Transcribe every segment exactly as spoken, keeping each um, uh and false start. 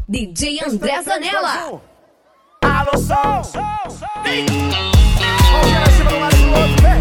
D J André Zanella. Alô, som, som, som. Mãozinha lá em cima do lado do outro, vem.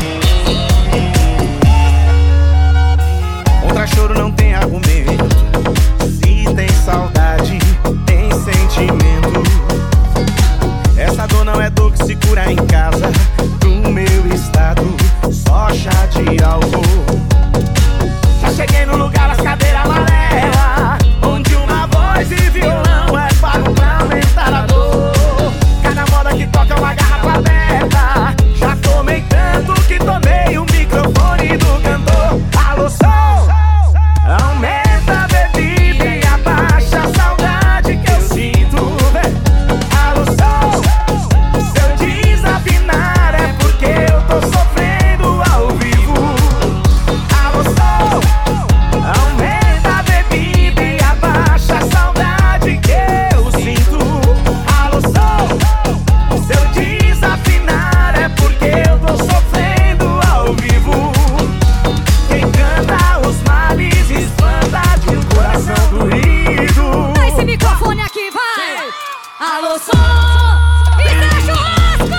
Contra choro não tem argumento. Se tem saudade, tem sentimento. Essa dor não é dor que se cura em casa. No meu estado, só chá de álcool. Já cheguei no lugar das cadeiras amarelas, onde uma voz e violão é pago pra aumentar a dor. Cada moda que toca é uma garrafa aberta. Já tomei tanto que tomei o microfone do cantor. Alô, som, aumenta a bebida e abaixa a saudade que eu sinto. Alô, som, se eu desafinar é porque eu tô sofrendo ao vivo. Alô, som, aumenta a bebida e abaixa a saudade que eu sinto. Alô, som, se eu desafinar é porque eu tô sofrendo ao vivo. Quem canta os males espanta de um coração doído. Dá esse microfone aqui, vai! Alô, som! E é churrasco!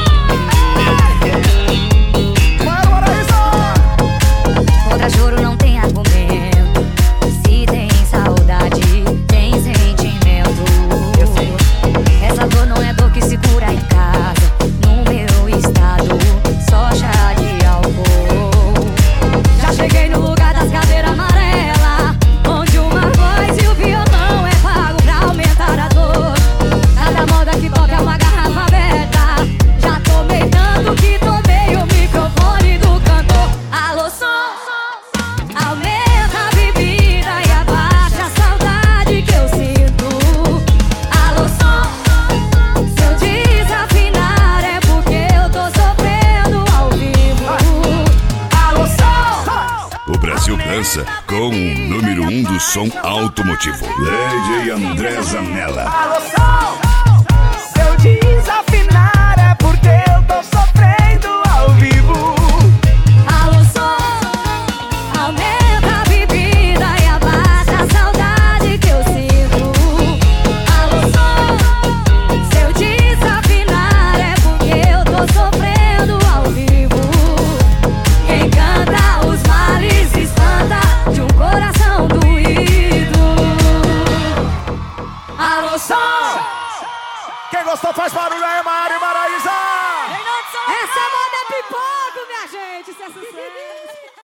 Bora, bora, isso! Contra choro não tem argumento. Se tem saudade, tem sentimento. Essa dor não é dor que se cura em casa. No meu estado, só chá de álcool. Já cheguei no lugar das cadeiras amarelas, onde uma voz e o violão é pago pra aumentar a dor. Cada moda que toca é uma garrafa aberta. Já tomei tanto que tomei o microfone do cantor. Alô, som, aumenta a bebida e abaixa a saudade que eu sinto. Alô, som, se eu desafinar é porque eu tô sofrendo ao vivo. Alô, som! O Brasil dança com o número um do som automotivo, D J André Zanella. Alô, som! Se eu desafinar é porque